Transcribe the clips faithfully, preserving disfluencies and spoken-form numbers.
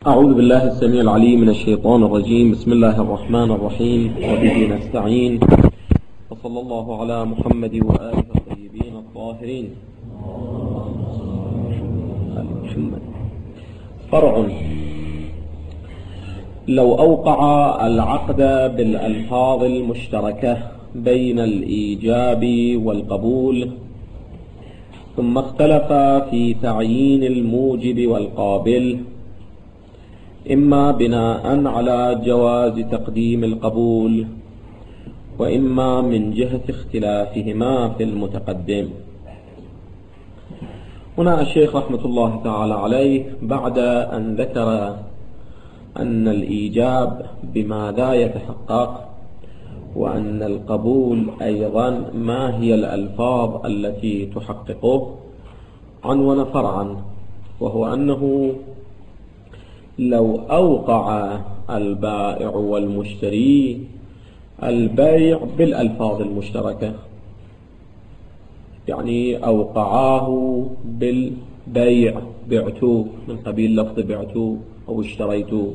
أعوذ بالله السميع العليم من الشيطان الرجيم. بسم الله الرحمن الرحيم، وبه نستعين، وصلى الله على محمد وآله الطيبين الطاهرين. فرع: لو أوقع العقد بالألفاظ المشتركة بين الإيجاب والقبول، ثم اختلف في تعيين الموجب والقابل، إما بناء على جواز تقديم القبول، وإما من جهة اختلافهما في المتقدم. هنا الشيخ رحمة الله تعالى عليه بعد أن ذكر أن الإيجاب بماذا يتحقق، وأن القبول أيضا ما هي الألفاظ التي تحققه، عنون فرعا، وهو أنه لو أوقع البائع والمشتري البيع بالألفاظ المشتركة، يعني أوقعاه بالبيع، بعتوه من قبيل لفظ بعتوه أو اشتريتوه،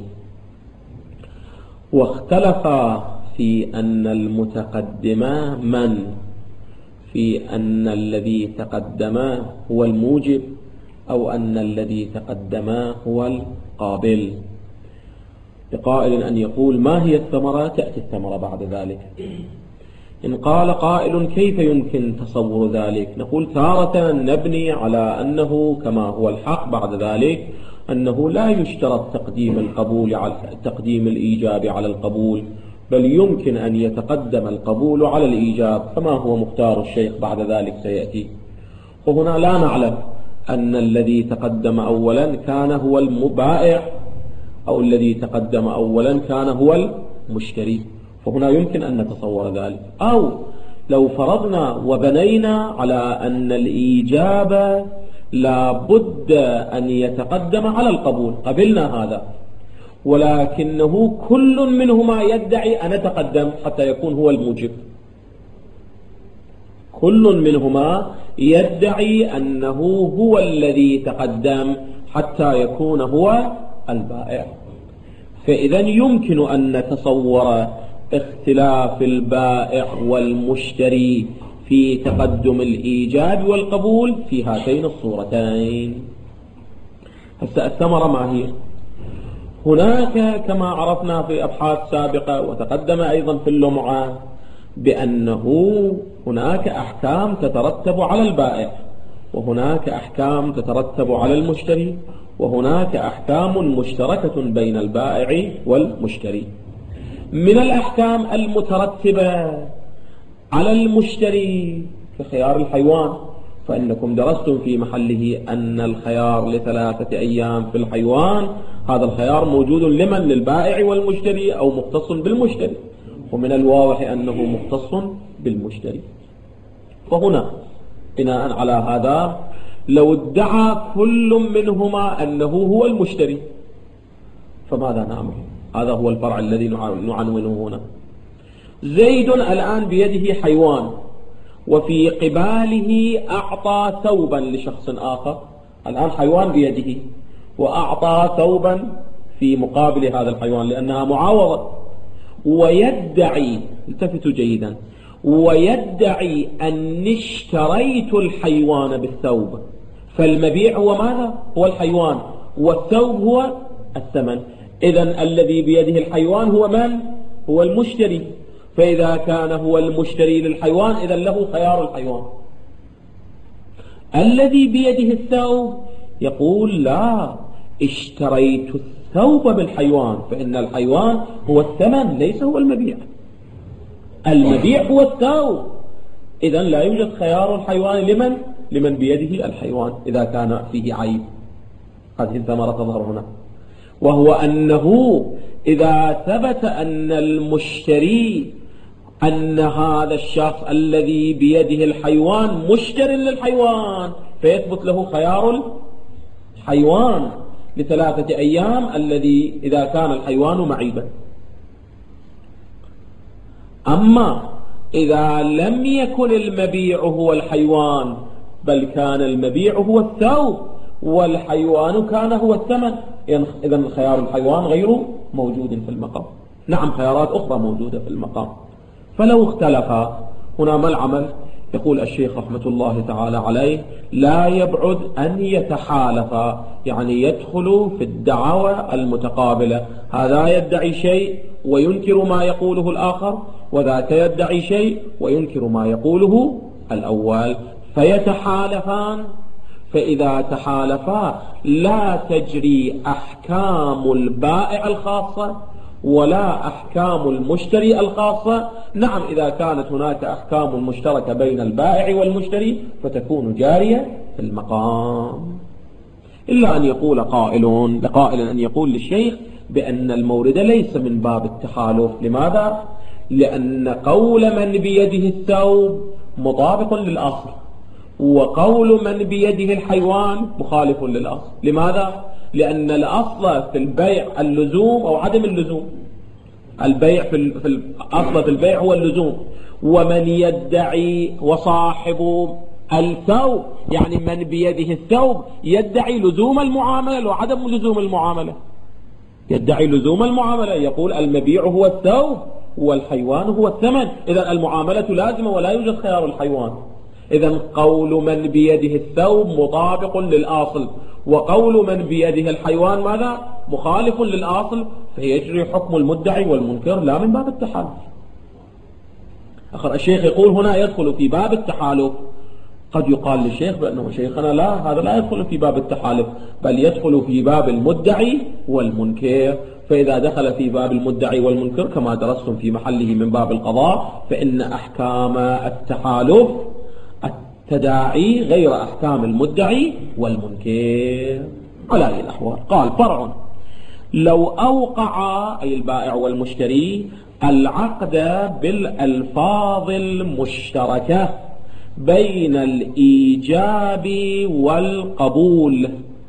واختلف في أن المتقدم من، في أن الذي تقدم هو الموجب أو أن الذي تقدم هو القابل. لقائل أن يقول ما هي الثمرة، تأتي الثمرة بعد ذلك. إن قال قائل كيف يمكن تصور ذلك، نقول تارة نبني على أنه كما هو الحق بعد ذلك أنه لا يشترط تقديم القبول على تقديم الإيجاب على القبول، بل يمكن أن يتقدم القبول على الإيجاب كما هو مختار الشيخ بعد ذلك سيأتي. وهنا لا نعلم أن الذي تقدم أولا كان هو المبائع أو الذي تقدم أولا كان هو المشتري، فهنا يمكن أن نتصور ذلك. أو لو فرضنا وبنينا على أن الإيجاب لا بد أن يتقدم على القبول، قبلنا هذا، ولكنه كل منهما يدعي أن يتقدم حتى يكون هو الموجب، كل منهما يدعي أنه هو الذي تقدم حتى يكون هو البائع. فإذا يمكن أن نتصور اختلاف البائع والمشتري في تقدم الإيجاب والقبول في هاتين الصورتين. هسه الثمرة ما هي؟ هناك كما عرفنا في أبحاث سابقة وتقدم أيضا في اللمعة بأنه هناك أحكام تترتب على البائع، وهناك أحكام تترتب على المشتري، وهناك أحكام مشتركة بين البائع والمشتري. من الأحكام المترتبة على المشتري كخيار الحيوان، فإنكم درستم في محله أن الخيار لثلاثة أيام في الحيوان، هذا الخيار موجود لمن؟ للبائع والمشتري أو مختص بالمشتري، ومن الواضح أنه مختص بالمشتري. فهنا بناء على هذا لو ادعى كل منهما أنه هو المشتري فماذا نعمل؟ هذا هو الفرع الذي نعنونه هنا. زيد الآن بيده حيوان، وفي قباله أعطى ثوبا لشخص آخر، الآن حيوان بيده وأعطى ثوبا في مقابل هذا الحيوان لأنها معاوضة، ويدعي، التفتوا جيدا، ويدعي أن اشتريت الحيوان بالثوب، فالمبيع هو ماذا؟ هو الحيوان، والثوب هو الثمن. إذن الذي بيده الحيوان هو من؟ هو المشتري، فإذا كان هو المشتري للحيوان إذن له خيار الحيوان. الذي بيده الثوب يقول لا، اشتريت الثوب بالحيوان، فإن الحيوان هو الثمن ليس هو المبيع، المبيع هو الثوب، إذن لا يوجد خيار الحيوان لمن؟ لمن بيده الحيوان إذا كان فيه عيب. هذه الثمرة تظهر هنا، وهو أنه إذا ثبت أن المشتري أن هذا الشخص الذي بيده الحيوان مشتر للحيوان، فيثبت له خيار الحيوان لثلاثة أيام الذي إذا كان الحيوان معيبا. أما إذا لم يكن المبيع هو الحيوان بل كان المبيع هو الثوب والحيوان كان هو الثمن، إذن خيار الحيوان غير موجود في المقام. نعم خيارات أخرى موجودة في المقام. فلو اختلفا هنا ما العمل؟ يقول الشيخ رحمة الله تعالى عليه لا يبعد أن يتحالفا، يعني يدخل في الدعوى المتقابلة، هذا يدعي شيء وينكر ما يقوله الآخر، وذاك يدعي شيء وينكر ما يقوله الأول، فيتحالفان. فإذا تحالفا لا تجري أحكام البائع الخاصة ولا أحكام المشتري الخاصة. نعم إذا كانت هناك أحكام مشتركة بين البائع والمشتري فتكون جارية في المقام، إلا أن يقول قائل لقائل أن يقول للشيخ بأن المورد ليس من باب التحالف. لماذا؟ لأن قول من بيده الثوب مطابق للأصل، وقول من بيده الحيوان مخالف للأصل. لماذا؟ لأن الأصل في البيع اللزوم أو عدم اللزوم. البيع في الأصل في البيع هو اللزوم، ومن يدعي وصاحب الثوب يعني من بيده الثوب يدعي لزوم المعاملة وعدم لزوم المعاملة. يدعي لزوم المعاملة، يقول المبيع هو الثوب والحيوان هو الثمن، إذا المعاملة لازمة ولا يوجد خيار الحيوان. إذا قول من بيده الثوب مطابق للأصل، وقول من بيده الحيوان ماذا؟ مخالف للأصل، فيجري حكم المدعي والمنكر لا من باب التحالف. آخر الشيخ يقول هنا يدخل في باب التحالف. قد يقال للشيخ بأنه شيخنا لا، هذا لا يدخل في باب التحالف، بل يدخل في باب المدعي والمنكر. فإذا دخل في باب المدعي والمنكر كما درستم في محله من باب القضاء، فإن أحكام التحالف التداعي غير أحكام المدعي والمنكر على أي الأحوال. قال فرع: لو أوقع أي البائع والمشتري العقد بالألفاظ المشتركة بين الإيجاب والقبول،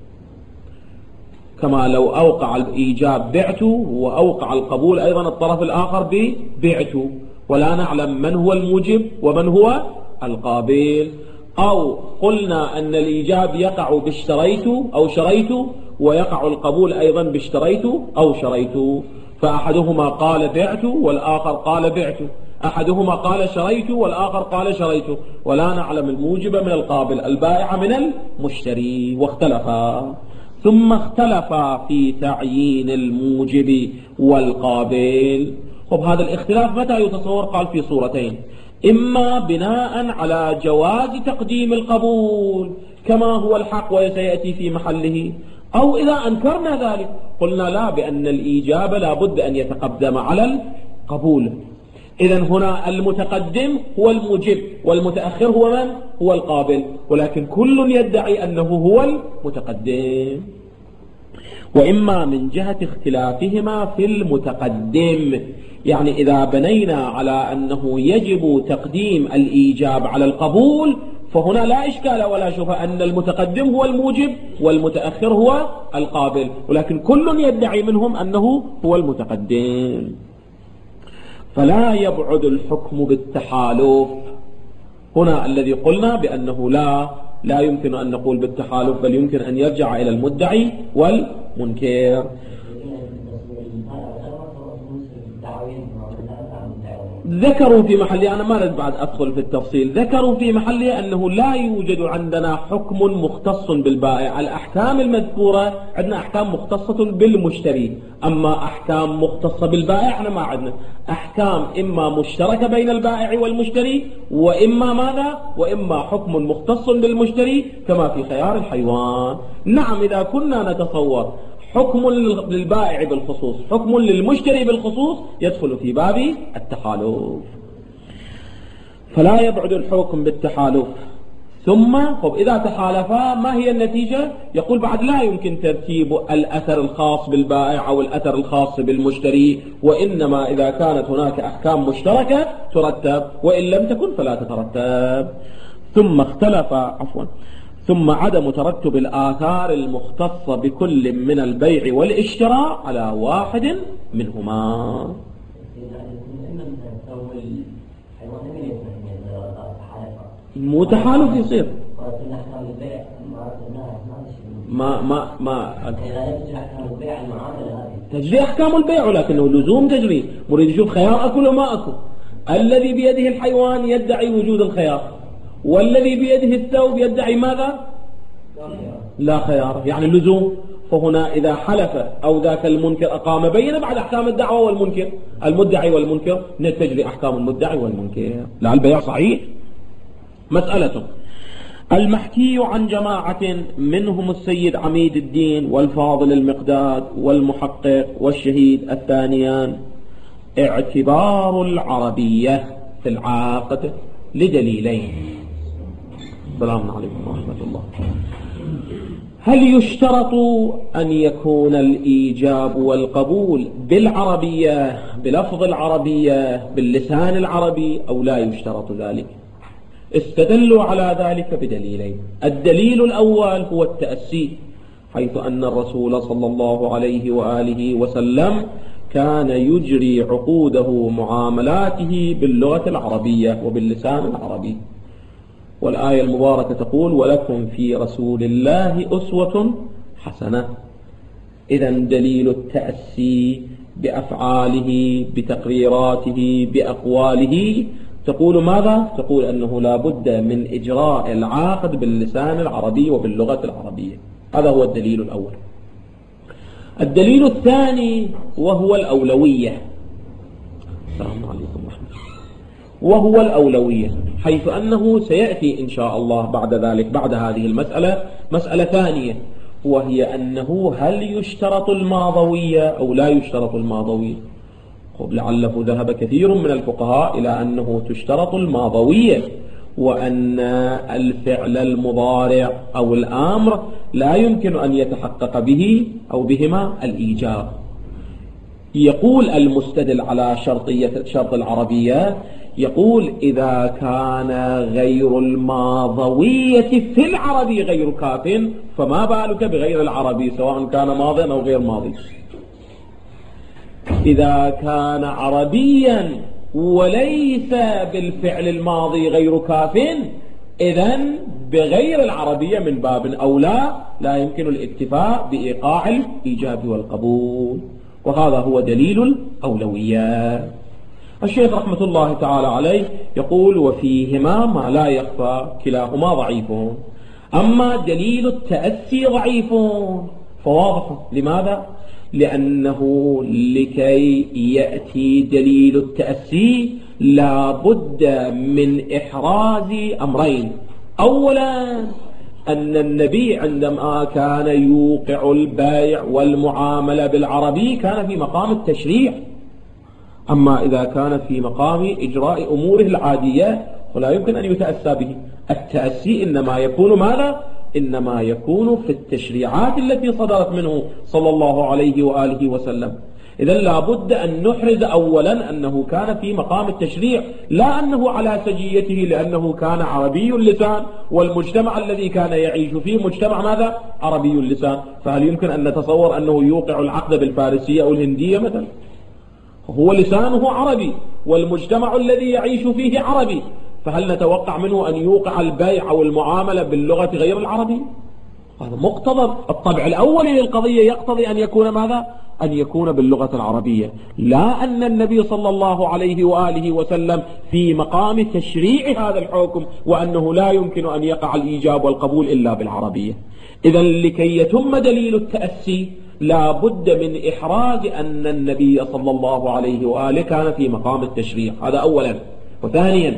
كما لو أوقع الإيجاب بعت وأوقع القبول أيضا الطرف الآخر ببعت، ولا نعلم من هو الموجب ومن هو القابل. أو قلنا أن الإيجاب يقع باشتريت أو شريت، ويقع القبول أيضا باشتريت أو شريت، فأحدهما قال بعت والآخر قال بعت، أحدهما قال شريت والآخر قال شريت، ولا نعلم الموجب من القابل، البائع من المشتري، واختلفا. ثم اختلفا في تعيين الموجب والقابل. طب هذا الاختلاف متى يتصور؟ قال في صورتين: إما بناء على جواز تقديم القبول كما هو الحق وسيأتي في محله، أو إذا أنكرنا ذلك قلنا لا، بأن الإيجاب لا بد أن يتقدم على القبول. إذن هنا المتقدم هو الموجب والمتأخر هو من؟ هو القابل، ولكن كل يدعي أنه هو المتقدم. وإما من جهة اختلافهما في المتقدم، يعني إذا بنينا على أنه يجب تقديم الإيجاب على القبول فهنا لا إشكال ولا شبهة أن المتقدم هو الموجب والمتأخر هو القابل، ولكن كل يدعي منهم أنه هو المتقدم. فلا يبعد الحكم بالتحالف. هنا الذي قلنا بأنه لا لا يمكن أن نقول بالتحالف، بل يمكن أن يرجع إلى المدعي والمنكر. ذكروا في محله، أنا ما أريد بعد أدخل في التفصيل، ذكروا في محله أنه لا يوجد عندنا حكم مختص بالبائع. الأحكام المذكورة عندنا أحكام مختصة بالمشتري، أما أحكام مختصة بالبائع احنا ما عندنا. أحكام إما مشتركة بين البائع والمشتري، وإما ماذا؟ وإما حكم مختص بالمشتري كما في خيار الحيوان. نعم إذا كنا نتصور حكم للبائع بالخصوص حكم للمشتري بالخصوص يدخل في باب التحالف. فلا يبعد الحكم بالتحالف. ثم طب إذا تحالفا ما هي النتيجة؟ يقول بعد لا يمكن ترتيب الأثر الخاص بالبائع أو الأثر الخاص بالمشتري، وإنما إذا كانت هناك أحكام مشتركة ترتب، وإن لم تكن فلا تترتب. ثم اختلف عفوا ثم عدم ترتب الآثار المختصة بكل من البيع والاشتراء على واحد منهما. مو تحالف يصير، ما ما ما تجري أحكام البيع، ولكنه لزوم تجري. مريد يشوف خيار أكل وما أكل. الذي بيده الحيوان يدعي وجود الخيار، والذي بيده الثوب يدعي ماذا؟ لا خيار، يعني لزوم. فهنا إذا حلف أو ذاك المنكر أقام بينة بعد أحكام الدعوة والمنكر، المدعي والمنكر تجري أحكام المدعي والمنكر. لا، البيع صحيح. مسألة المحكي عن جماعة منهم السيد عميد الدين والفاضل المقداد والمحقق والشهيد الثانيان اعتبار العربية في العقد لدليلين. السلام عليكم ورحمة الله. هل يشترط أن يكون الإيجاب والقبول بالعربية، بلفظ العربية، باللسان العربي، أو لا يشترط ذلك؟ استدلوا على ذلك بدليلين. الدليل الأول هو التأسي، حيث أن الرسول صلى الله عليه وآله وسلم كان يجري عقوده معاملاته باللغة العربية وباللسان العربي. والآية المباركة تقول: ولكم في رسول الله أسوة حسنة. إذن دليل التأسي بأفعاله، بتقريراته، بأقواله، تقول ماذا؟ تقول أنه لا بد من إجراء العقد باللسان العربي وباللغة العربية. هذا هو الدليل الأول. الدليل الثاني وهو الأولوية. السلام عليكم ورحمة الله. وهو الأولوية، حيث أنه سيأتي إن شاء الله بعد ذلك، بعد هذه المسألة، مسألة ثانية، وهي أنه هل يشترط الماضوية أو لا يشترط الماضوية؟ لعله ذهب كثير من الفقهاء إلى أنه تشترط الماضوية، وأن الفعل المضارع أو الأمر لا يمكن أن يتحقق به أو بهما الإيجاب. يقول المستدل على شرطية شرط العربية، يقول: إذا كان غير الماضوية في العربي غير كاف، فما بالك بغير العربي سواء كان ماضيا أو غير ماضي. إذا كان عربيا وليس بالفعل الماضي غير كاف، إذن بغير العربية من باب أولى لا يمكن الاكتفاء بإيقاع الإيجاب والقبول. وهذا هو دليل الأولوية. الشيخ رحمة الله تعالى عليه يقول: وفيهما ما لا يخفى، كلاهما ضعيف. أما دليل التأسي ضعيف فواضح. لماذا؟ لأنه لكي يأتي دليل التأسي لا بد من إحراز أمرين. أولا، أن النبي عندما كان يوقع البيع والمعاملة بالعربي كان في مقام التشريع. أما إذا كان في مقام إجراء أموره العادية فلا يمكن أن يتأسى به. التأسي إنما يكون ماذا؟ إنما يكون في التشريعات التي صدرت منه صلى الله عليه وآله وسلم. إذن لا بد أن نحرز أولا أنه كان في مقام التشريع، لا أنه على سجيته، لأنه كان عربي اللسان، والمجتمع الذي كان يعيش فيه مجتمع ماذا؟ عربي اللسان. فهل يمكن أن نتصور أنه يوقع العقد بالفارسية أو الهندية مثلا؟ هو لسانه عربي والمجتمع الذي يعيش فيه عربي، فهل نتوقع منه أن يوقع البيع أو المعاملة باللغة غير العربي؟ هذا مقتضى الطبع الأولي للقضية، يقتضي أن يكون ماذا؟ أن يكون باللغة العربية، لا أن النبي صلى الله عليه وآله وسلم في مقام تشريع هذا الحكم، وأنه لا يمكن أن يقع الإيجاب والقبول إلا بالعربية. إذن لكي يتم دليل التأسي لا بد من إحراز أن النبي صلى الله عليه وآله كان في مقام التشريع، هذا أولا. وثانيا،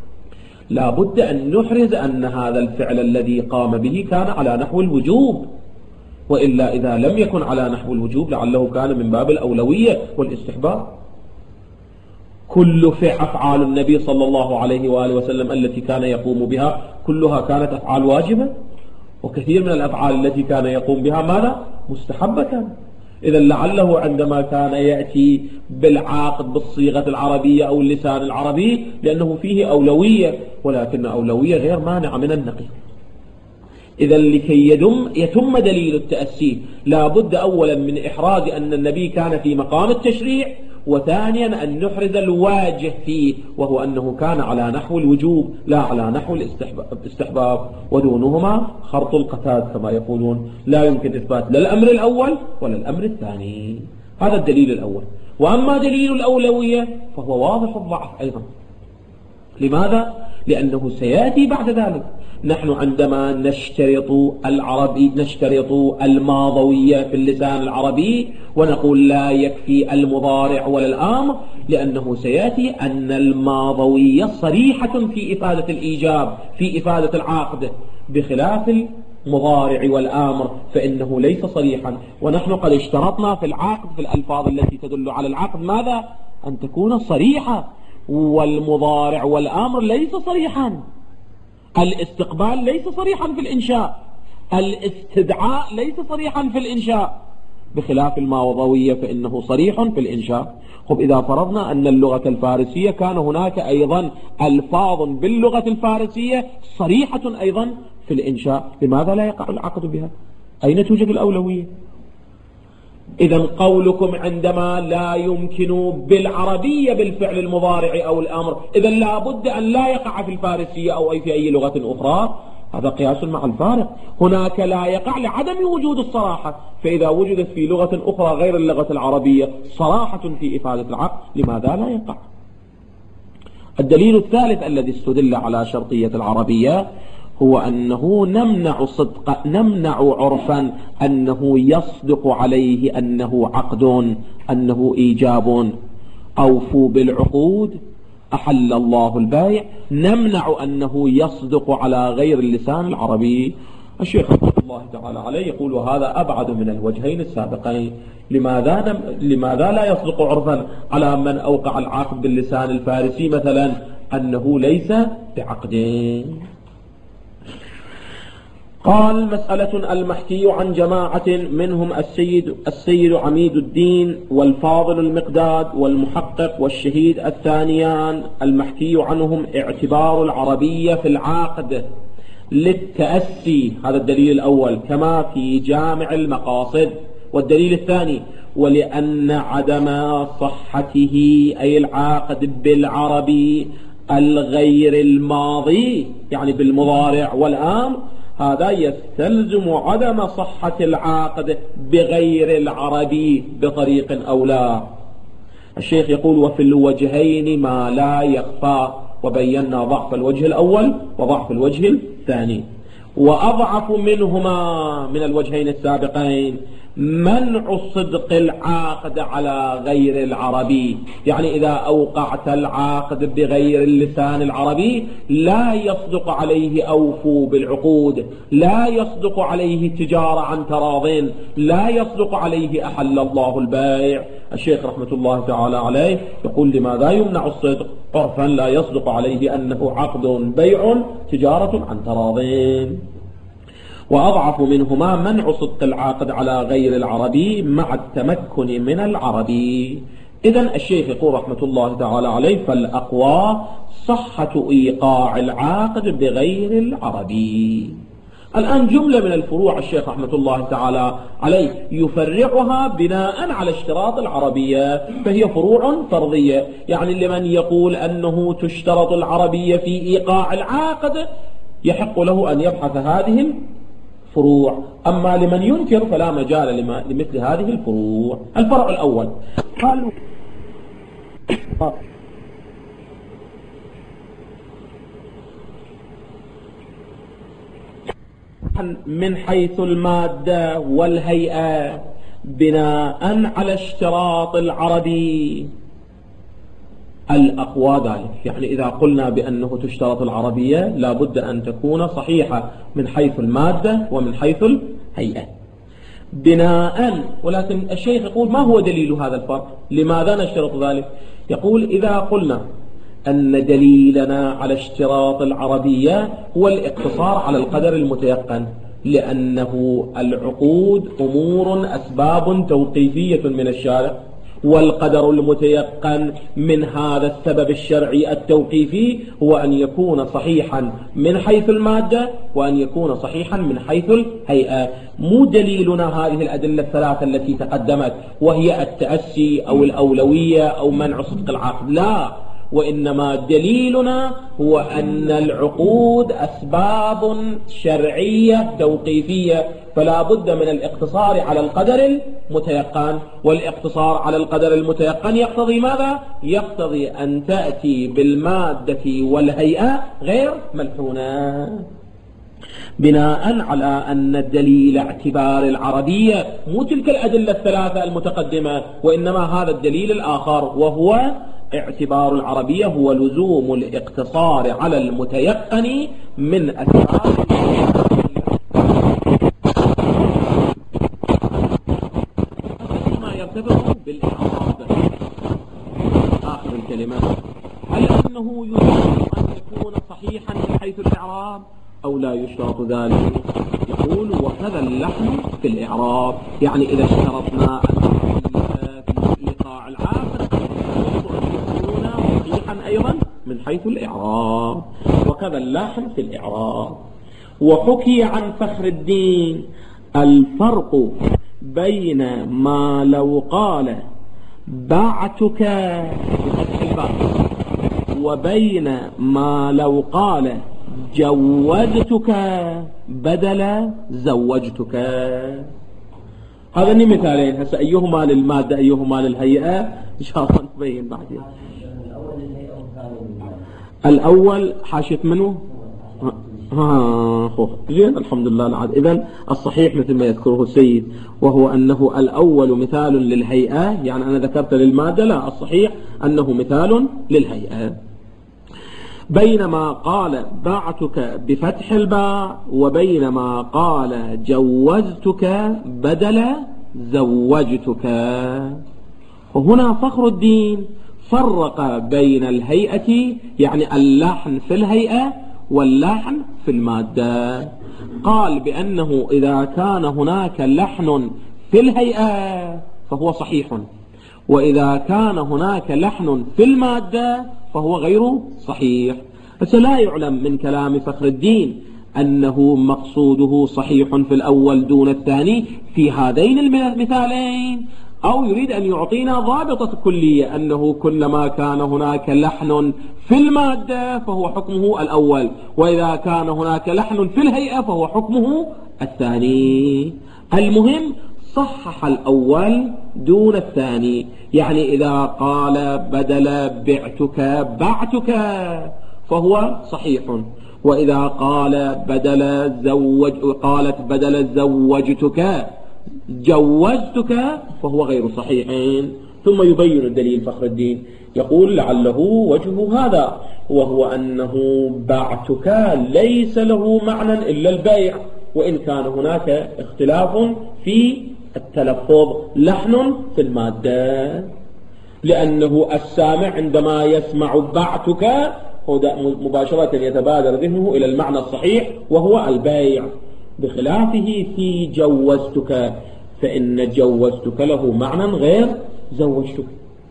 لا بد أن نحرز أن هذا الفعل الذي قام به كان على نحو الوجوب، وإلا إذا لم يكن على نحو الوجوب لعله كان من باب الأولوية والاستحباب. كل فعل أفعال النبي صلى الله عليه وآله وسلم التي كان يقوم بها كلها كانت أفعال واجبة، وكثير من الأفعال التي كان يقوم بها ماذا؟ مستحبة. إذا لعله عندما كان يأتي بالعاقد بالصيغة العربية أو اللسان العربي لأنه فيه أولوية، ولكن أولوية غير مانعة من النقل. إذا لكي يدم يتم دليل التأسي لا بد أولا من إحراز أن النبي كان في مقام التشريع، وثانيا أن نحرز الواجه فيه، وهو أنه كان على نحو الوجوب لا على نحو الاستحباب، ودونهما خرط القتاد كما يقولون، لا يمكن إثبات لا الأمر الأول ولا الأمر الثاني. هذا الدليل الأول. وأما دليل الأولوية فهو واضح الضعف أيضا. لماذا؟ لأنه سيأتي بعد ذلك. نحن عندما نشترط العربي نشترط الماضوية في اللسان العربي ونقول لا يكفي المضارع ولا الأمر، لأنه سيأتي أن الماضوية صريحة في إفادة الإيجاب في إفادة العقد، بخلاف المضارع والآمر فإنه ليس صريحا. ونحن قد اشترطنا في العقد في الألفاظ التي تدل على العقد ماذا؟ أن تكون صريحة، والمضارع والآمر ليس صريحا. الاستقبال ليس صريحا في الإنشاء، الاستدعاء ليس صريحا في الإنشاء، بخلاف الماضوية فإنه صريح في الإنشاء. خب إذا فرضنا أن اللغة الفارسية كان هناك أيضا ألفاظ باللغة الفارسية صريحة أيضا في الإنشاء، لماذا لا يقع العقد بها؟ أين توجد الأولوية؟ إذا قولكم عندما لا يمكن بالعربية بالفعل المضارع أو الأمر، إذا لا بد أن لا يقع في الفارسية أو أي في أي لغة أخرى، هذا قياس مع الفارق. هناك لا يقع لعدم وجود الصراحة، فإذا وجدت في لغة أخرى غير اللغة العربية صراحة في إفادة العقد، لماذا لا يقع؟ الدليل الثالث الذي استدل على شرطية العربية هو أنه نمنع صدق نمنع عرفا أنه يصدق عليه أنه عقد، أنه إيجاب. أوفوا بالعقود أحل الله البيع، نمنع أنه يصدق على غير اللسان العربي. الشيخ رحمه الله تعالى عليه يقول وهذا أبعد من الوجهين السابقين. لماذا نم... لماذا لا يصدق عرفا على من أوقع العقد باللسان الفارسي مثلا أنه ليس بعقد؟ قال مسألة المحكي عن جماعة منهم السيد السيد عميد الدين والفاضل المقداد والمحقق والشهيد الثانيان، المحكي عنهم اعتبار العربية في العقد للتأسي، هذا الدليل الأول كما في جامع المقاصد. والدليل الثاني ولأن عدم صحته أي العقد بالعربي الغير الماضي يعني بالمضارع والآمر، هذا يستلزم عدم صحة العقد بغير العربي بطريق أو لا. الشيخ يقول وفي الوجهين ما لا يخفى، وبينا ضعف الوجه الأول وضعف الوجه الثاني. وأضعف منهما من الوجهين السابقين منع صدق العاقد على غير العربي، يعني إذا أوقعت العاقد بغير اللسان العربي لا يصدق عليه أوفوا بالعقود، لا يصدق عليه تجارة عن تراض، لا يصدق عليه أحل الله البيع. الشيخ رحمة الله تعالى عليه يقول لماذا يمنع الصدق؟ عرفا لا يصدق عليه أنه عقد بيع تجارة عن تراض. وأضعف منهما منع صدق العاقد على غير العربي مع التمكن من العربي. إذن الشيخ يقول رحمة الله تعالى عليه فالأقوى صحة إيقاع العاقد بغير العربي. الآن جملة من الفروع الشيخ رحمة الله تعالى عليه يفرعها بناء على اشتراط العربية، فهي فروع فرضية. يعني لمن يقول أنه تشترط العربية في إيقاع العاقد يحق له أن يبحث هذه فروع، أما لمن ينكر فلا مجال لمثل هذه الفروع. الفرع الأول قالوا من حيث المادة والهيئة بناء على اشتراط العربي الأقوى ذلك. يعني إذا قلنا بأنه تشترط العربية لابد أن تكون صحيحة من حيث المادة ومن حيث الهيئة بناء. ولكن الشيخ يقول ما هو دليل هذا الفرق؟ لماذا نشترط ذلك؟ يقول إذا قلنا أن دليلنا على اشتراط العربية هو الاقتصار على القدر المتيقن، لأنه العقود أمور أسباب توقيفية من الشارع، والقدر المتيقن من هذا السبب الشرعي التوقيفي هو أن يكون صحيحا من حيث المادة وأن يكون صحيحا من حيث الهيئة. مو دليلنا هذه الأدلة الثلاثة التي تقدمت وهي التأسي أو الأولوية أو منع صدق العقد، لا، وإنما دليلنا هو أن العقود أسباب شرعية توقيفية، فلا بد من الاقتصار على القدر المتيقن، والاقتصار على القدر المتيقن يقتضي ماذا؟ يقتضي أن تأتي بالمادة والهيئة غير ملحونة، بناء على أن دليل اعتبار العربية مو تلك الأدلة الثلاثة المتقدمة، وإنما هذا الدليل الآخر، وهو اعتبار العربية هو لزوم الاقتصار على المتيقن من أسباب ما يرتبط بالإعراب. آخر الكلمة، هل أنه يشترط أن يكون صحيحا من حيث الإعراب أو لا يشترط ذلك؟ يقول وكذا اللحن في الإعراب، يعني إذا اشترطنا أن في إيقاع العاقد أيضا من حيث الإعراب، وكذا اللحن في الإعراب. وحكي عن فخر الدين الفرق بين ما لو قال بعتك بفتح الباء وبين ما لو قال جوزتك بدل زوجتك. هذا مثالين، هسه أيهما للمادة أيهما للهيئة إن شاء الله نبين بعدين. الأول حاشية منه ها خوف زين الحمد لله العاد. إذن الصحيح مثل ما يذكره السيد، وهو أنه الأول مثال للهيئة، يعني أنا ذكرت للمادة، لا، الصحيح أنه مثال للهيئة. بينما قال بعتك بفتح الباء وبينما قال جوزتك بدل زوجتك. وهنا فخر الدين فرق بين الهيئة، يعني اللحن في الهيئة، واللحن في المادة. قال بأنه إذا كان هناك لحن في الهيئة فهو صحيح، وإذا كان هناك لحن في المادة فهو غير صحيح. بس لا يعلم من كلام فخر الدين أنه مقصوده صحيح في الأول دون الثاني في هذين المثالين، أو يريد أن يعطينا ضابطة كلية أنه كلما كان هناك لحن في المادة فهو حكمه الأول، وإذا كان هناك لحن في الهيئة فهو حكمه الثاني. المهم صحح الأول دون الثاني، يعني إذا قال بدل بعتك بعتك فهو صحيح، وإذا قال بدل زوج قالت بدل زوجتك جوزتك فهو غير صحيحين. ثم يبين الدليل فخر الدين، يقول لعله وجه هذا، وهو أنه بعتك ليس له معنى إلا البيع، وإن كان هناك اختلاف في التلفظ، لحن في المادة، لأنه السامع عندما يسمع بعتك مباشرة يتبادر ذهنه إلى المعنى الصحيح وهو البيع، بخلافه في جوزتك، فإن جوزتك له معنى غير زوجتك.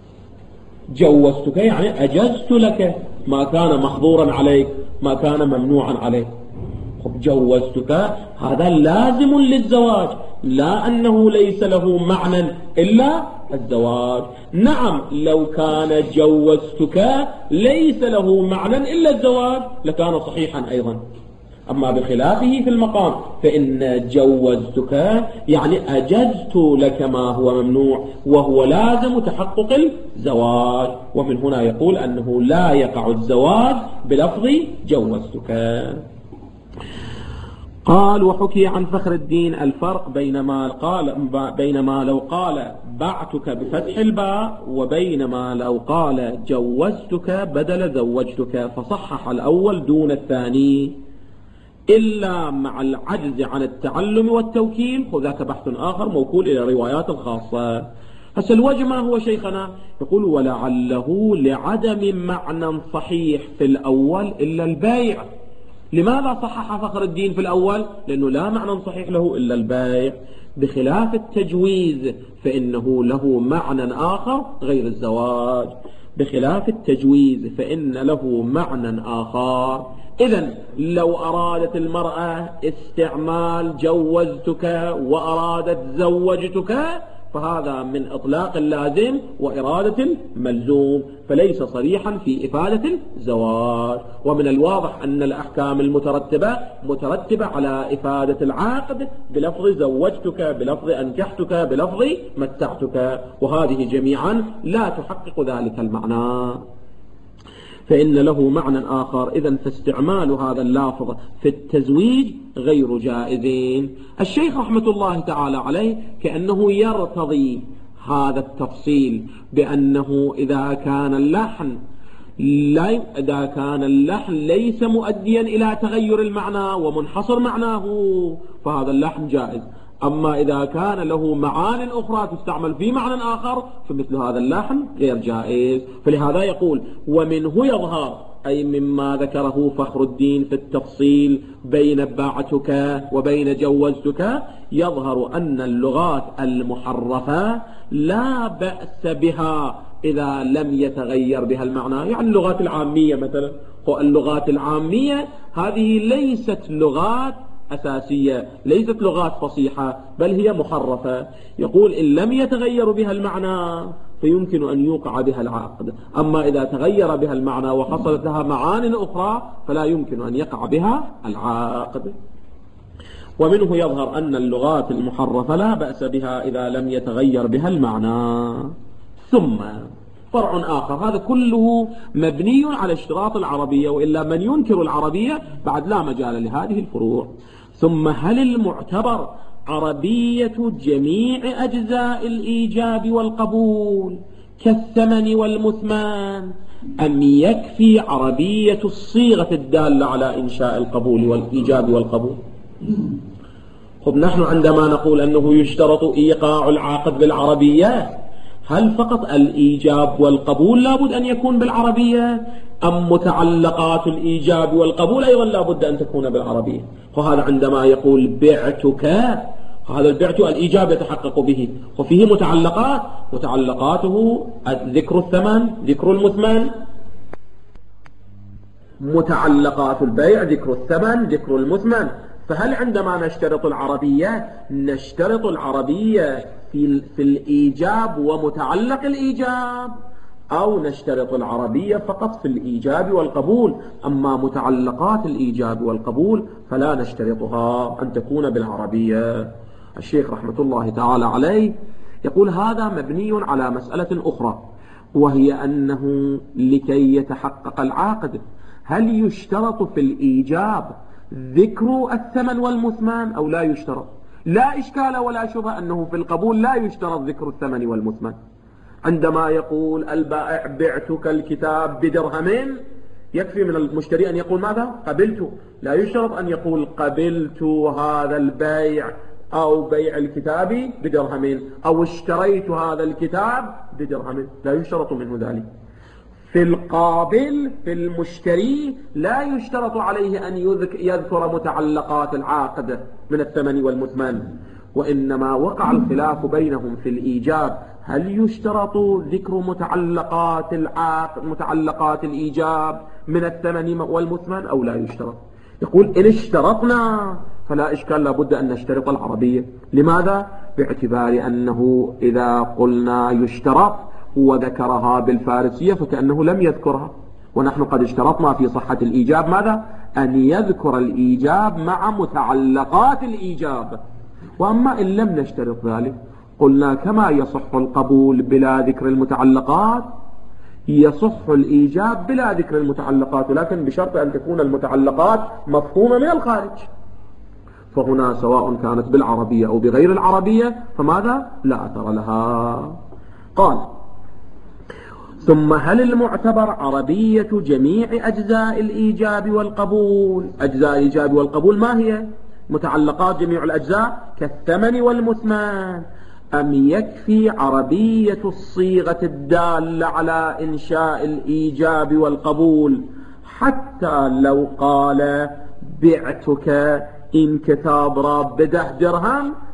جوزتك يعني أجزت لك ما كان محظورا عليك، ما كان ممنوعا عليك. جوزتك هذا لازم للزواج، لا أنه ليس له معنى إلا الزواج. نعم لو كان جوزتك ليس له معنى إلا الزواج لكان صحيحا أيضا، أما بخلافه في المقام فإن جوزتك يعني أجزت لك ما هو ممنوع، وهو لازم تحقق الزواج، ومن هنا يقول أنه لا يقع الزواج بلفظ جوزتك. قال وحكي عن فخر الدين الفرق بينما قال بينما لو قال بعتك بفتح الباء وبينما لو قال جوزتك بدل زوجتك، فصحح الأول دون الثاني إلا مع العجز عن التعلم والتوكيل، وذاك بحث آخر موكول إلى روايات الخاصة. هسه الوجه ما هو شيخنا؟ يقول ولعله لعدم معنى صحيح في الأول إلا البيع. لماذا صحح فخر الدين في الأول؟ لأنه لا معنى صحيح له إلا البيع، بخلاف التجويز فإنه له معنى آخر غير الزواج. بخلاف التجويز فإن له معنى آخر. إذن لو أرادت المرأة استعمال جوزتك وأرادت زوجتك فهذا من إطلاق اللازم وإرادة الملزوم، فليس صريحا في إفادة الزواج. ومن الواضح أن الأحكام المترتبة مترتبة على إفادة العقد بلفظ زوجتك، بلفظ أنكحتك، بلفظ متعتك، وهذه جميعا لا تحقق ذلك المعنى، فإن له معنى آخر. إذن فاستعمال هذا اللفظ في التزويج غير جائزين. الشيخ رحمة الله تعالى عليه كأنه يرتضي هذا التفصيل بأنه إذا كان اللحن لا إذا كان اللحن ليس مؤديا إلى تغير المعنى ومنحصر معناه فهذا اللحن جائز، أما إذا كان له معان أخرى تستعمل في معنى آخر فمثل هذا اللحن غير جائز. فلهذا يقول ومنه يظهر، أي مما ذكره فخر الدين في التفصيل بين باعتك وبين جوزتك، يظهر أن اللغات المحرفة لا بأس بها إذا لم يتغير بها المعنى. يعني اللغات العامية مثلا، اللغات العامية هذه ليست لغات أساسية، ليست لغات فصيحة، بل هي محرفة. يقول إن لم يتغير بها المعنى فيمكن أن يوقع بها العقد، أما إذا تغير بها المعنى وحصلت لها معان أخرى فلا يمكن أن يقع بها العقد. ومنه يظهر أن اللغات المحرفة لا بأس بها إذا لم يتغير بها المعنى. ثم فرع آخر، هذا كله مبني على اشتراط العربية، وإلا من ينكر العربية بعد لا مجال لهذه الفروع. ثم هل المعتبر عربية جميع أجزاء الإيجاب والقبول كالثمن والمثمان، أم يكفي عربية الصيغة الدالة على إنشاء القبول والإيجاب والقبول؟ خب نحن عندما نقول أنه يشترط إيقاع العقد بالعربية، هل فقط الإيجاب والقبول لابد أن يكون بالعربية، أم متعلقات الإيجاب والقبول أيضا لابد أن تكون بالعربية؟ وهذا عندما يقول بعتك، هذا البعت الإيجاب يتحقق به، وفيه متعلقات، متعلقاته ذكر الثمن، ذكر المثمن. متعلقات البيع ذكر الثمن، ذكر المثمن. فهل عندما نشترط العربية نشترط العربية في, في الإيجاب ومتعلق الإيجاب، أو نشترط العربية فقط في الإيجاب والقبول؟ أما متعلقات الإيجاب والقبول فلا نشترطها أن تكون بالعربية. الشيخ رحمة الله تعالى عليه يقول هذا مبني على مسألة أخرى، وهي أنه لكي يتحقق العقد هل يشترط في الإيجاب ذكر الثمن والمثمان أو لا يشترط؟ لا إشكال ولا شبهة أنه في القبول لا يشترط ذكر الثمن والمثمان. عندما يقول البائع بعتك الكتاب بدرهم، يكفي من المشتري أن يقول ماذا؟ قبلت. لا يشترط أن يقول قبلت هذا البيع أو بيع الكتاب بدرهم، أو اشتريت هذا الكتاب بدرهم، لا يشترط منه ذلك. في القابل في المشتري لا يشترط عليه أن يذكر متعلقات العاقد من الثمن والمثمن، وإنما وقع الخلاف بينهم في الإيجاب، هل يشترط ذكر متعلقات العاقد متعلقات الإيجاب من الثمن والمثمن أو لا يشترط؟ يقول إن اشترطنا فلا إشكال، لابد أن نشترط العربية. لماذا؟ باعتبار أنه إذا قلنا يشترط وذكرها بالفارسية فكأنه لم يذكرها، ونحن قد اشترطنا في صحة الإيجاب ماذا؟ أن يذكر الإيجاب مع متعلقات الإيجاب. وأما إن لم نشترط ذلك قلنا كما يصح القبول بلا ذكر المتعلقات يصح الإيجاب بلا ذكر المتعلقات، ولكن بشرط أن تكون المتعلقات مفهومة من الخارج. فهنا سواء كانت بالعربية أو بغير العربية فماذا؟ لا أثر لها. قال ثم هل المعتبر عربية جميع أجزاء الإيجاب والقبول؟ أجزاء الإيجاب والقبول ما هي؟ متعلقات جميع الأجزاء كالثمن والمثمان، أم يكفي عربية الصيغة الدالة على إنشاء الإيجاب والقبول؟ حتى لو قال بعتك إن كتاب راب بده درهم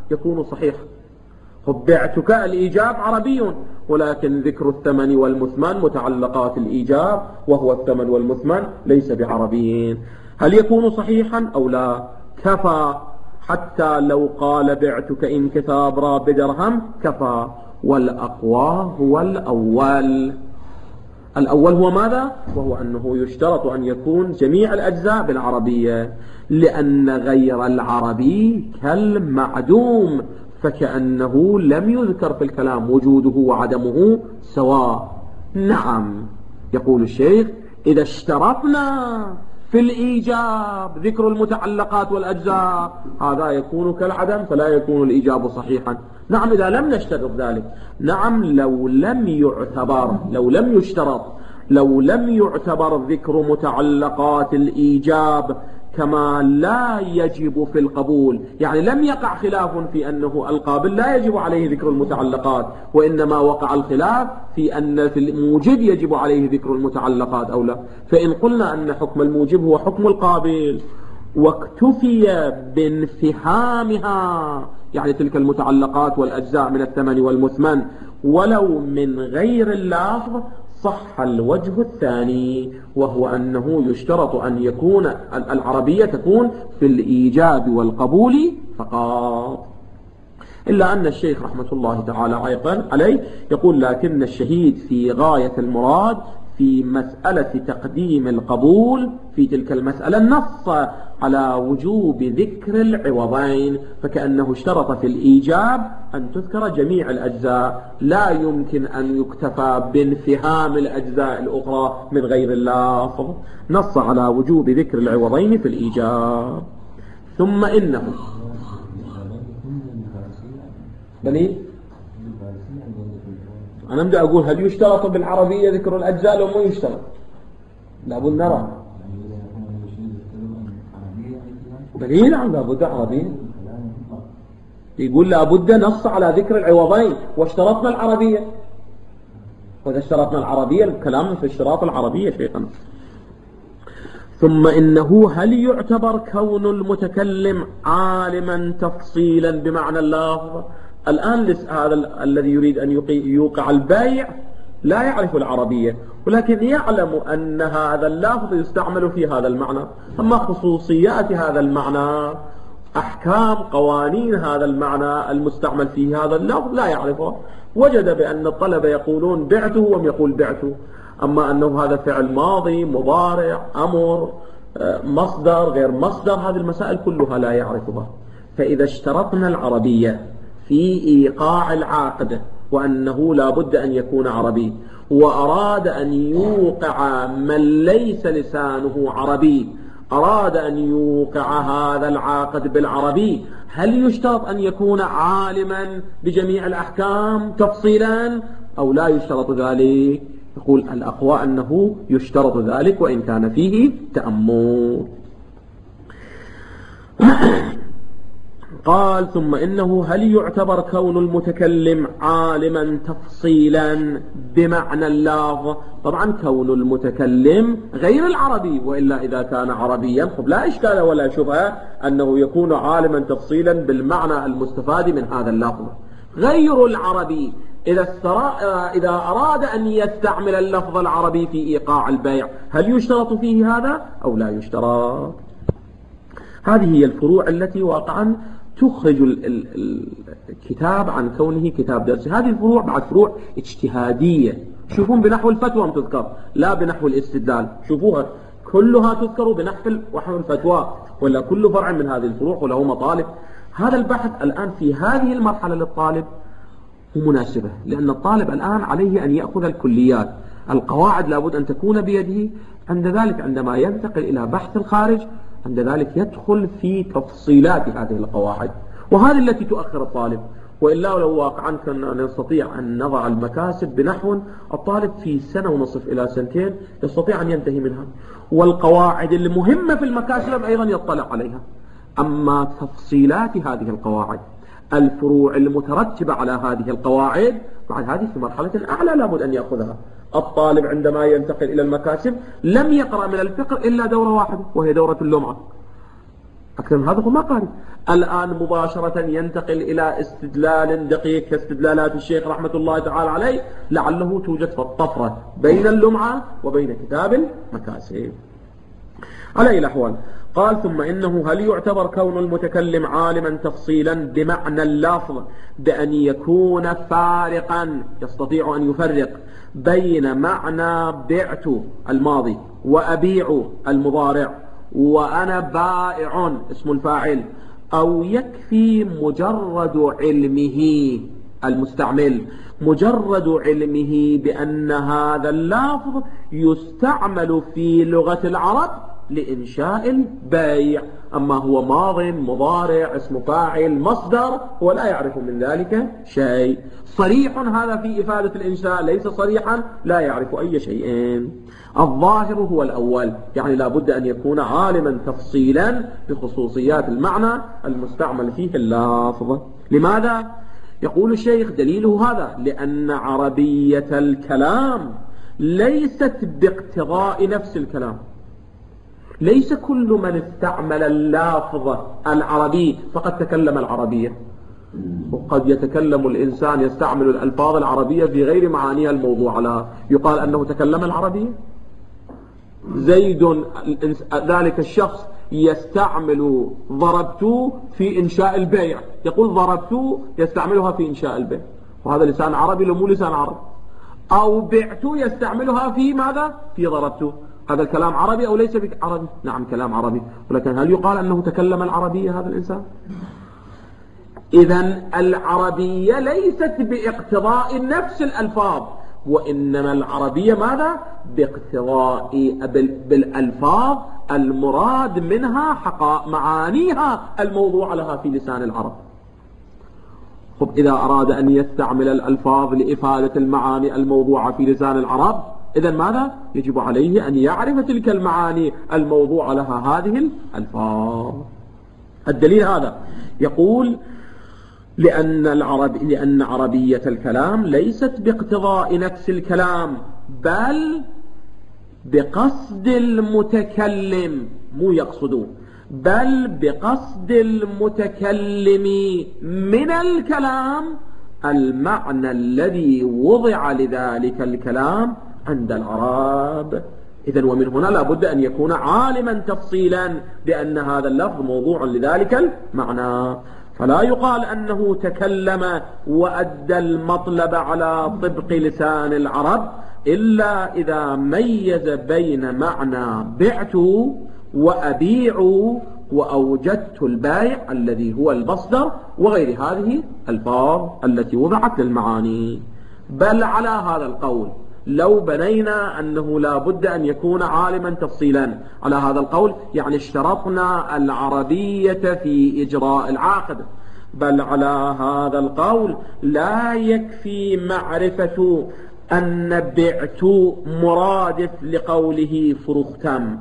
يكون صحيحا. بعتك الإيجاب عربي، ولكن ذكر الثمن والمثمن متعلقات الإيجاب، وهو الثمن والمثمن ليس بعربيين. هل يكون صحيحا أو لا؟ كفى، حتى لو قال بعتك إن كتابرا بدرهم كفى. والأقوى هو الأول. الأول هو ماذا؟ وهو أنه يشترط أن يكون جميع الأجزاء بالعربية، لأن غير العربي كالمعدوم، فكأنه لم يذكر في الكلام، وجوده وعدمه سواء. نعم، يقول الشيخ إذا اشترطنا في الإيجاب ذكر المتعلقات والأجزاء هذا يكون كالعدم، فلا يكون الإيجاب صحيحا. نعم إذا لم نشترط ذلك. نعم لو لم يعتبر، لو لم يشترط، لو لم يعتبر ذكر متعلقات الإيجاب كما لا يجب في القبول، يعني لم يقع خلاف في أنه القابل لا يجب عليه ذكر المتعلقات، وإنما وقع الخلاف في أن في الموجب يجب عليه ذكر المتعلقات أو لا. فإن قلنا أن حكم الموجب هو حكم القابل واكتفي بانفهامها، يعني تلك المتعلقات والأجزاء من الثمن والمثمن ولو من غير اللفظ، صح الوجه الثاني، وهو أنه يشترط أن يكون العربية تكون في الإيجاب والقبول فقط. إلا أن الشيخ رحمة الله تعالى عليه يقول لكن الشهيد في غاية المراد في مسألة تقديم القبول في تلك المسألة النص على وجوب ذكر العوضين، فكأنه اشترط في الإيجاب أن تذكر جميع الأجزاء، لا يمكن أن يكتفى بانفهام الأجزاء الأخرى من غير اللفظ، نص على وجوب ذكر العوضين في الإيجاب. ثم إنه بني أنا أبدأ أقول هل يشترط بالعربية ذكر الأجزاء لو ما يشترط؟ لابد نرى. بني نعم لابد عربية، يقول لابد نص على ذكر العوضين، واشترطنا العربية، وإذا اشترطنا العربية الكلام في اشتراط العربية شيئا. ثم إنه هل يعتبر كون المتكلم عالما تفصيلا بمعنى اللفظ؟ الآن هذا الذي يريد أن يوقع البيع لا يعرف العربية، ولكن يعلم أن هذا اللفظ يستعمل في هذا المعنى، أما خصوصيات هذا المعنى، أحكام قوانين هذا المعنى المستعمل في هذا اللفظ لا يعرفه. وجد بأن الطلبة يقولون بعته وهم يقول بعته، أما أنه هذا فعل ماضي مضارع أمر مصدر غير مصدر، هذه المسائل كلها لا يعرفها. فإذا اشترطنا العربية في إيقاع العقد وأنه لا بد أن يكون عربي، وأراد أن يوقع من ليس لسانه عربي، أراد أن يوقع هذا العقد بالعربي، هل يشترط أن يكون عالما بجميع الأحكام تفصيلا أو لا يشترط ذلك؟ يقول الأقوى أنه يشترط ذلك وإن كان فيه تأمل. قال ثم إنه هل يعتبر كون المتكلم عالما تفصيلا بمعنى اللفظ؟ طبعا كون المتكلم غير العربي، وإلا إذا كان عربيا لا إشكال ولا شبهة أنه يكون عالما تفصيلا بالمعنى المستفاد من هذا اللفظ. غير العربي إذا, إذا أراد أن يستعمل اللفظ العربي في إيقاع البيع هل يشترط فيه هذا أو لا يشترط؟ هذه هي الفروع التي واقعا تخرج الكتاب عن كونه كتاب درسي. هذه الفروع بعد فروع اجتهادية، شوفون بنحو الفتوى تذكر لا بنحو الاستدلال، شوفوها كلها تذكر بنحو الفتوى، ولا كل فرع من هذه الفروع وله مطالب. هذا البحث الآن في هذه المرحلة للطالب مناسبة، لأن الطالب الآن عليه أن يأخذ الكليات، القواعد لابد أن تكون بيده. عند ذلك عندما ينتقل إلى بحث الخارج عند ذلك يدخل في تفصيلات هذه القواعد، وهذه التي تؤخر الطالب. وإلا لو واقعا كنا نستطيع أن نضع المكاسب بنحو الطالب في سنة ونصف إلى سنتين يستطيع أن ينتهي منها، والقواعد المهمة في المكاسب أيضا يطلع عليها. أما تفصيلات هذه القواعد، الفروع المترتبة على هذه القواعد، بعد هذه في مرحلة أعلى لابد أن يأخذها. الطالب عندما ينتقل إلى المكاسب لم يقرأ من الفقه إلا دورة واحدة وهي دورة اللمعة، أكثر من هذا هو ما قارئ. الآن مباشرة ينتقل إلى استدلال دقيق كاستدلالات الشيخ رحمة الله تعالى عليه، لعله توجد طفرة بين اللمعة وبين كتاب المكاسب. على أي الأحوال قال: ثم إنه هل يعتبر كون المتكلم عالما تفصيلا بمعنى اللفظ بأن يكون فارقا، يستطيع أن يفرق بين معنى بعت الماضي وأبيع المضارع وأنا بائع اسم الفاعل، أو يكفي مجرد علمه المستعمل مجرد علمه بأن هذا اللفظ يستعمل في لغة العرب لإنشاء البيع، أما هو ماض مضارع اسم فاعل مصدر هو لا يعرف من ذلك شيء. صريح هذا في إفادة الإنشاء، ليس صريحا لا يعرف أي شيء. الظاهر هو الأول، يعني لا بد أن يكون عالما تفصيلا بخصوصيات المعنى المستعمل فيه اللفظ. لماذا؟ يقول الشيخ: دليله هذا لأن عربية الكلام ليست باقتضاء نفس الكلام. ليس كل من استعمل اللافظ العربي فقد تكلم العربية، وقد يتكلم الإنسان يستعمل الألفاظ العربية في غير معانيها الموضوع لها، يقال أنه تكلم العربية. زيد ذلك الشخص يستعمل ضربت في إنشاء البيع، يقول ضربت يستعملها في إنشاء البيع، وهذا لسان عربي لو مو لسان عربي. أو بعت يستعملها في ماذا؟ في ضربت. هذا الكلام عربي أو ليس عربي؟ نعم كلام عربي، ولكن هل يقال أنه تكلم العربية هذا الإنسان؟ إذن العربية ليست باقتضاء نفس الألفاظ، وإنما العربية ماذا؟ باقتضاء بالألفاظ المراد منها حقائق معانيها الموضوع لها في لسان العرب. خب إذا أراد أن يستعمل الألفاظ لإفادة المعاني الموضوعة في لسان العرب، إذن ماذا؟ يجب عليه أن يعرف تلك المعاني الموضوعة لها هذه الألفاظ. الدليل هذا يقول: لأن العرب لأن عربية الكلام ليست باقتضاء نفس الكلام، بل بقصد المتكلم، مو يقصد، بل بقصد المتكلم من الكلام المعنى الذي وضع لذلك الكلام عند العرب. إذن ومن هنا لا بد أن يكون عالما تفصيلا بأن هذا اللفظ موضوع لذلك المعنى، فلا يقال أنه تكلم وأدى المطلب على طبق لسان العرب إلا إذا ميز بين معنى بعت وأبيع وأوجدت البائع الذي هو المصدر وغير هذه الألفاظ التي وضعت للمعاني. بل على هذا القول لو بنينا أنه لا بد أن يكون عالما تفصيلا، على هذا القول يعني اشترطنا العربية في إجراء العقد. بل على هذا القول لا يكفي معرفة أن بعت مرادف لقوله فرختم.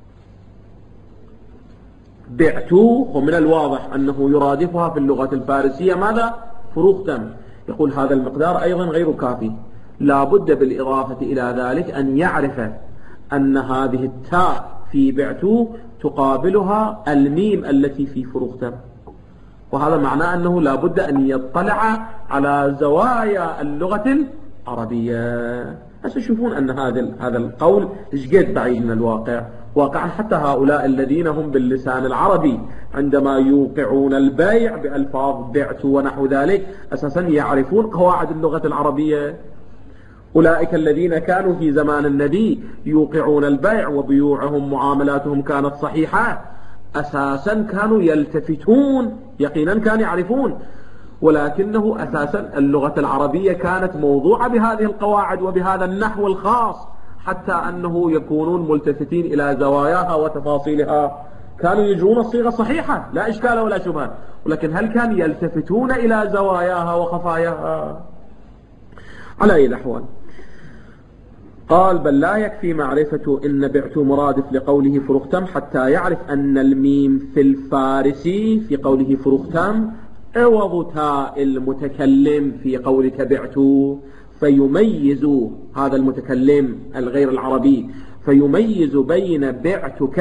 بعت ومن الواضح أنه يرادفها في اللغة الفارسية ماذا؟ فرختم. يقول هذا المقدار أيضا غير كافي، لا بد بالإضافة إلى ذلك أن يعرف أن هذه التاء في بعت تقابلها الميم التي في فرختم، وهذا معناه أنه لا بد أن يطلع على زوايا اللغة العربية. هسه تشوفون أن هذا هذا القول جد بعيد من الواقع. واقعا حتى هؤلاء الذين هم باللسان العربي عندما يوقعون البيع بألفاظ بعت ونحو ذلك أساسا يعرفون قواعد اللغة العربية. أولئك الذين كانوا في زمان النبي يوقعون البيع وبيوعهم معاملاتهم كانت صحيحة، أساسا كانوا يلتفتون، يقينا كانوا يعرفون، ولكنه أساسا اللغة العربية كانت موضوعة بهذه القواعد وبهذا النحو الخاص، حتى أنه يكونون ملتفتين إلى زواياها وتفاصيلها. كانوا يجرون الصيغة صحيحة لا إشكال ولا شبهة، ولكن هل كانوا يلتفتون إلى زواياها وخفاياها؟ على أي الأحوال قال: بل لا يكفي معرفة إن بعت مرادف لقوله فرختم حتى يعرف أن الميم في الفارسي في قوله فرختم عوض تاء المتكلم في قولك بعت، فيميز هذا المتكلم الغير العربي فيميز بين بعتك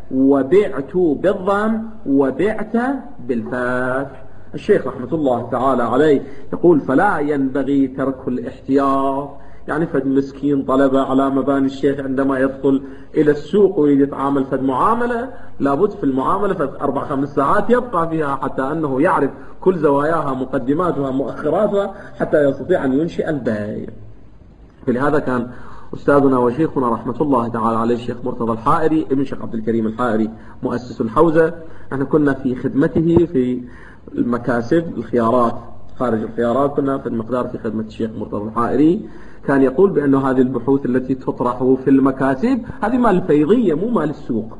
وبعت بالضم وبعت بالفتح. الشيخ رحمة الله تعالى عليه يقول فلا ينبغي ترك الاحتياط. يعني فد مسكين طلبة على مباني الشيخ عندما يدخل إلى السوق ويريد يتعامل فد معاملة، لابد في المعاملة فد أربع خمس ساعات يبقى فيها حتى أنه يعرف كل زواياها مقدماتها مؤخراتها حتى يستطيع أن ينشئ البيع. فلهذا كان أستاذنا وشيخنا رحمة الله تعالى عليه الشيخ مرتضى الحائري ابن الشيخ عبد الكريم الحائري مؤسس الحوزة، احنا كنا في خدمته في المكاسب الخيارات خارج الخيارات، كنا في المقدار في خدمة الشيخ مرتضى الحائري. كان يقول بأنه هذه البحوث التي تطرح في المكاسب هذه مال الفيضية مو مال السوق.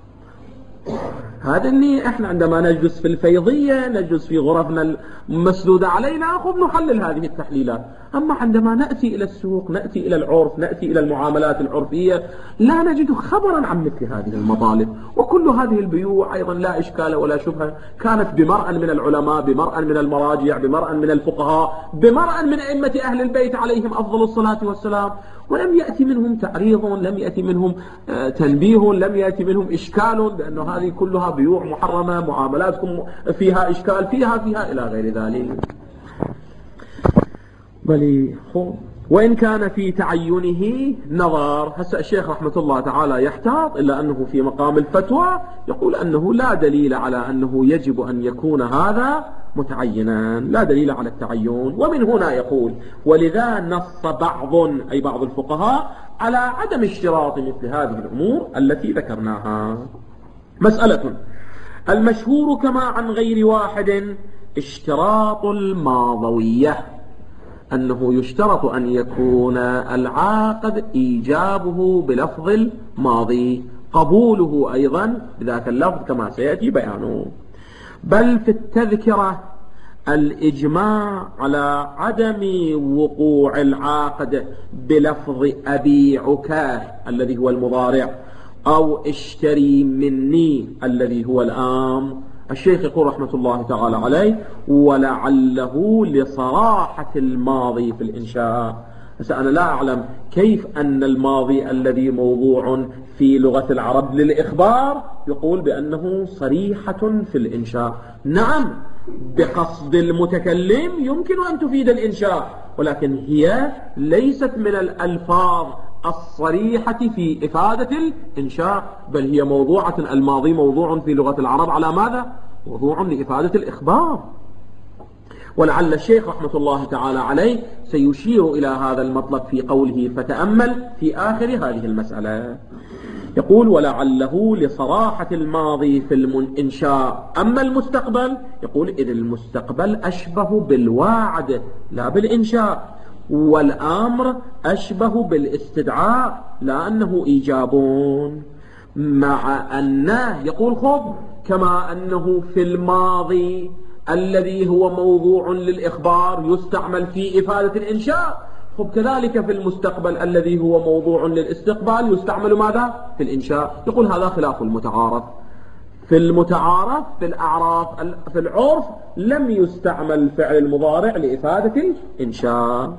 هذا اني احنا عندما نجلس في الفيضية نجلس في غرفنا المسدودة علينا نأخذ نحلل هذه التحليلات، اما عندما نأتي الى السوق نأتي الى العرف نأتي الى المعاملات العرفية لا نجد خبرا عن مثل هذه المطالب. وكل هذه البيوع ايضا لا اشكال ولا شبهة كانت بمرأ من العلماء، بمرأ من المراجع، بمرأ من الفقهاء، بمرأ من ائمة اهل البيت عليهم افضل الصلاة والسلام، ولم يأتي منهم تعريض، لم يأتي منهم تنبيه، لم يأتي منهم إشكال بأن هذه كلها بيوع محرمة، معاملاتكم فيها إشكال، فيها فيها إلى غير ذلك. بل وإن كان في تعينه نظر. هسه الشيخ رحمة الله تعالى يحتاط إلا أنه في مقام الفتوى يقول أنه لا دليل على أنه يجب أن يكون هذا متعينا، لا دليل على التعين. ومن هنا يقول ولذا نص بعض أي بعض الفقهاء على عدم اشتراط مثل هذه الأمور التي ذكرناها. مسألة المشهور كما عن غير واحد اشتراط الماضوية، أنه يشترط أن يكون العاقد إيجابه بلفظ الماضي، قبوله أيضا بذاك اللفظ كما سيأتي بيانه. بل في التذكرة الإجماع على عدم وقوع العاقد بلفظ أبيعك الذي هو المضارع أو اشتري مني الذي هو الآمر. الشيخ يقول رحمة الله تعالى عليه ولعله لصراحة الماضي في الإنشاء. بس أنا لا أعلم كيف أن الماضي الذي موضوع في لغة العرب للإخبار يقول بأنه صريحة في الإنشاء. نعم بقصد المتكلم يمكن أن تفيد الإنشاء، ولكن هي ليست من الألفاظ الصريحة في إفادة الإنشاء، بل هي موضوعة. الماضي موضوع في لغة العرب على ماذا؟ موضوع لإفادة الإخبار. ولعل الشيخ رحمة الله تعالى عليه سيشير إلى هذا المطلب في قوله فتأمل في آخر هذه المسألة. يقول ولعله لصراحة الماضي في الإنشاء. أما المستقبل يقول إذ المستقبل أشبه بالواعد لا بالإنشاء، والأمر أشبه بالاستدعاء لا أنه إيجابون، مع أنه يقول خب كما أنه في الماضي الذي هو موضوع للإخبار يستعمل في إفادة الإنشاء، خب كذلك في المستقبل الذي هو موضوع للاستقبال يستعمل ماذا؟ في الإنشاء. يقول هذا خلاف المتعارف. في المتعارف في الأعراف في العرف لم يستعمل الفعل المضارع لإفادة الإنشاء.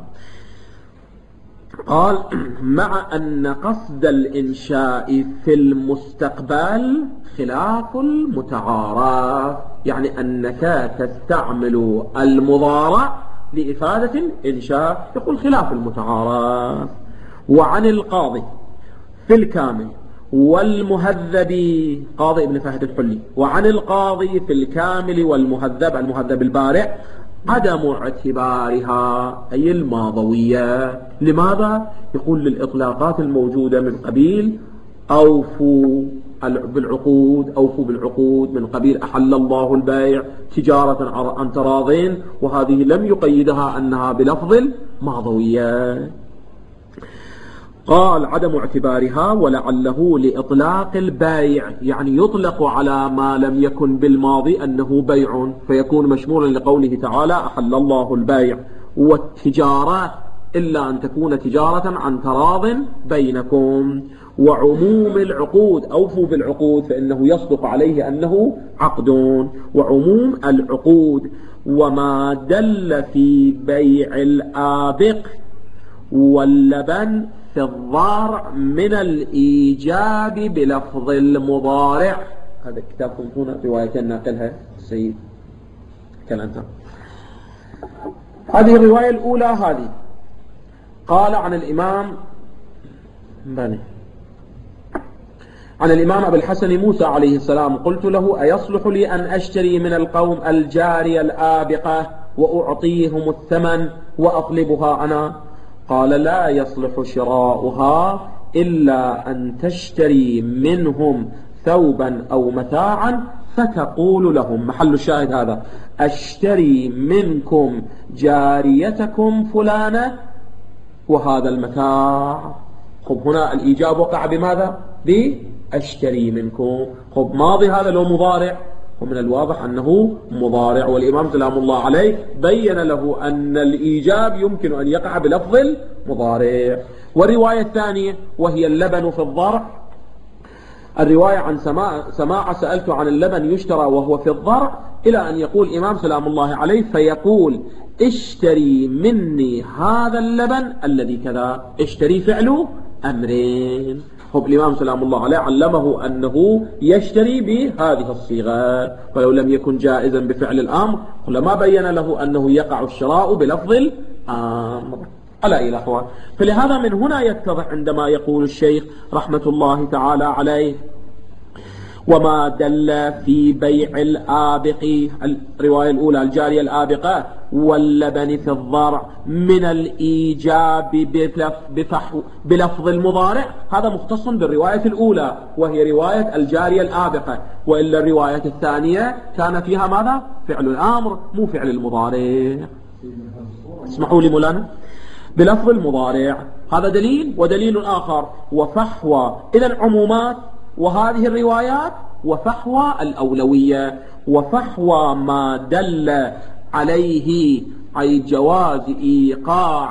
قال مع أن قصد الإنشاء في المستقبل خلاف المتعارف، يعني أنك تستعمل المضارع لإفادة الإنشاء، يقول خلاف المتعارف. وعن القاضي في الكامل والمهذب قاضي ابن فهد الحلي، وعن القاضي في الكامل والمهذب المهذب البارع عدم اعتبارها أي الماضوية. لماذا؟ يقول للإطلاقات الموجودة من قبيل أوفوا بالعقود، أوفوا بالعقود، من قبيل أحل الله البيع تجارة عن تراضين، وهذه لم يقيدها أنها بلفظ الماضوية. قال عدم اعتبارها ولعله لإطلاق البيع، يعني يطلق على ما لم يكن بالماضي أنه بيع فيكون مشمولا لقوله تعالى أحل الله البيع والتجارة إلا أن تكون تجارة عن تراض بينكم. وعموم العقود أوفوا بالعقود فإنه يصدق عليه أنه عقد. وعموم العقود وما دل في بيع الآبق واللبن في الضارع من الإيجاب بلفظ المضارع. هذا كتابكم هنا رواية ناقلها السيد كالأنت. هذه الرواية الأولى هذه قال عن الإمام بني عن الإمام أبي الحسن موسى عليه السلام: قلت له: أيصلح لي أن أشتري من القوم الجارية الآبقة وأعطيهم الثمن وأطلبها أنا؟ قال: لا يصلح شراؤها إلا أن تشتري منهم ثوبا أو متاعا فتقول لهم، محل الشاهد هذا: أشتري منكم جاريتكم فلانة وهذا المتاع. خب هنا الإيجاب وقع بماذا؟ بأشتري منكم. خب ماضي هذا لو مضارع، ومن الواضح أنه مضارع، والإمام سلام الله عليه بين له أن الإيجاب يمكن أن يقع بلفظ المضارع. والرواية الثانية وهي اللبن في الضرع، الرواية عن سماع, سماع سألت عن اللبن يشترى وهو في الضرع، إلى أن يقول الإمام سلام الله عليه: فيقول: اشتري مني هذا اللبن الذي كذا. اشتري فعله أمرين. خب الإمام سلام الله عليه علمه أنه يشتري بهذه الصيغة، ولو لم يكن جائزا بفعل الأمر لما بين له أنه يقع الشراء بلفظ الأمر. على إلى أخوان، فلهذا من هنا يتضح عندما يقول الشيخ رحمة الله تعالى عليه: وما دل في بيع الآبق، الرواية الأولى الجارية الآبقة، واللبن في الضرع من الإيجاب بلفظ المضارع، هذا مختص بالرواية الأولى وهي رواية الجارية الآبقة، وإلا الرواية الثانية كان فيها ماذا؟ فعل الأمر مو فعل المضارع. اسمحوا لي مولانا، بلفظ المضارع، هذا دليل. ودليل آخر: وفحوى إلى العمومات وهذه الروايات وفحوى الأولوية، وفحوى ما دل عليه أي جواز إيقاع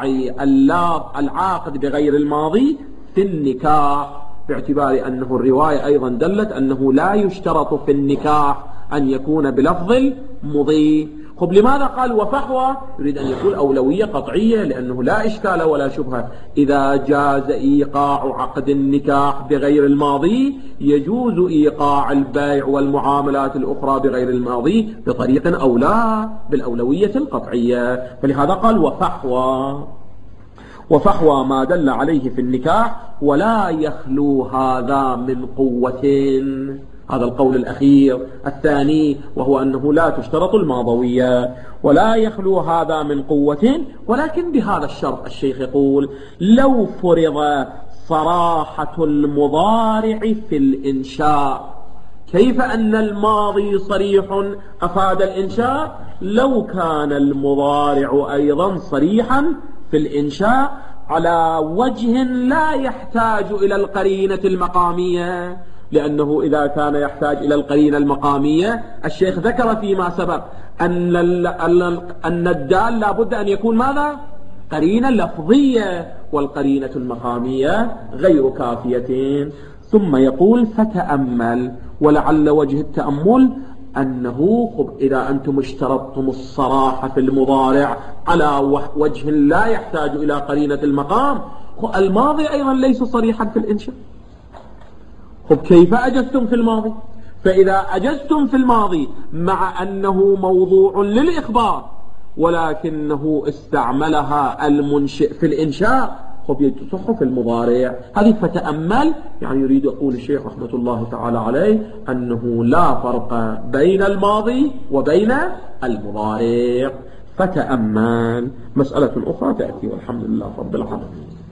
العاقد بغير الماضي في النكاح، باعتبار أنه الرواية أيضا دلت أنه لا يشترط في النكاح أن يكون بلفظ المضي. خب لماذا قال وفحوى؟ يريد أن يقول أولوية قطعية، لأنه لا إشكال ولا شبهة، إذا جاز إيقاع عقد النكاح بغير الماضي يجوز إيقاع البيع والمعاملات الأخرى بغير الماضي بطريق أولى بالأولوية القطعية. فلهذا قال وفحوى، وفحوى ما دل عليه في النكاح ولا يخلو هذا من قوة. هذا القول الأخير الثاني، وهو أنه لا تشترط الماضوية، ولا يخلو هذا من قوة، ولكن بهذا الشرط. الشيخ يقول: لو فرض صراحة المضارع في الإنشاء، كيف أن الماضي صريح أفاد الإنشاء؟ لو كان المضارع أيضا صريحا في الإنشاء على وجه لا يحتاج إلى القرينة المقامية، لأنه إذا كان يحتاج إلى القرينة المقامية، الشيخ ذكر فيما سبق أن أن الدال لابد أن يكون ماذا؟ قرينة لفظية، والقرينة المقامية غير كافية. ثم يقول: فتأمل، ولعل وجه التأمل أنه إذا أنتم اشترطتم الصراحة في المضارع على وجه لا يحتاج إلى قرينة المقام، الماضي أيضا ليس صريحا في الإنشاء. خب كيف أجزتم في الماضي؟ فإذا أجزتم في الماضي مع أنه موضوع للإخبار ولكنه استعملها المنشئ في الإنشاء، خب يتصح في المضارع. هذه فتأمل، يعني يريد يقول الشيخ رحمة الله تعالى عليه أنه لا فرق بين الماضي وبين المضارع. فتأمل. مسألة أخرى تأتي، والحمد لله رب العالمين.